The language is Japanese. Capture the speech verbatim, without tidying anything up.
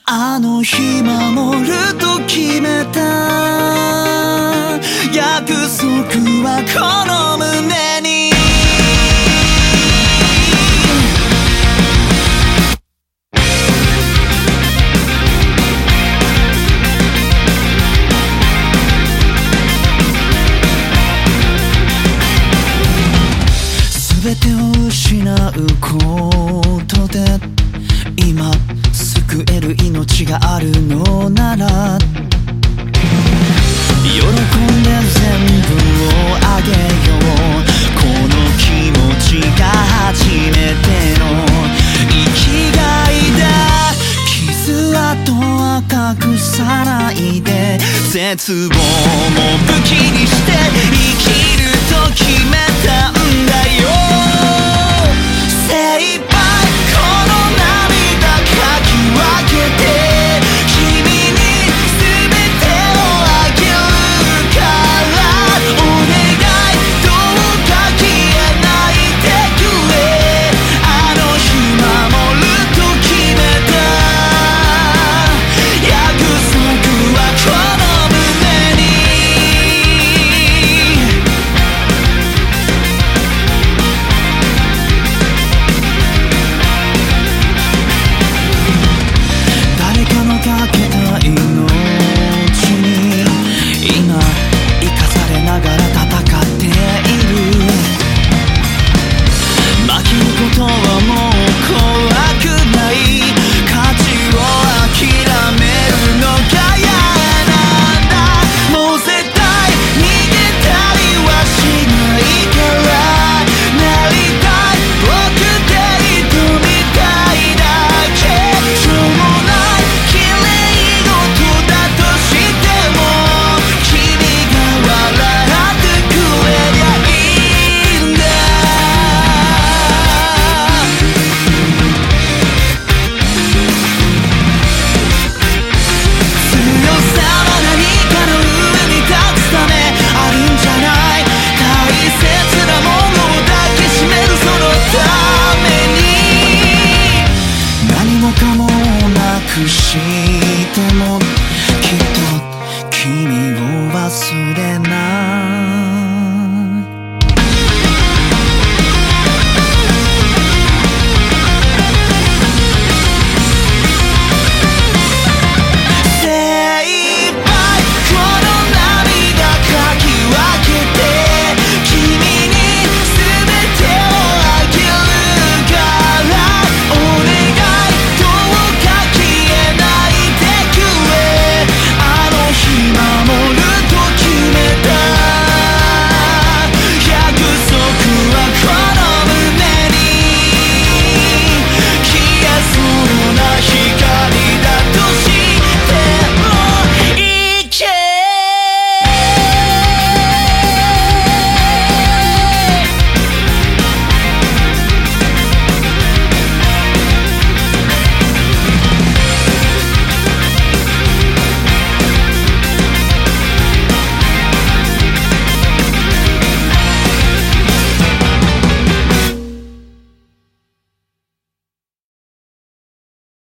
あの日守ると決めた約束はこの胸に全てを失うことで今救える命があるのなら喜んで全部をあげようこの気持ちが初めての生きがいだ傷跡は隠さないで絶望も武器にして生きると決めたんだよ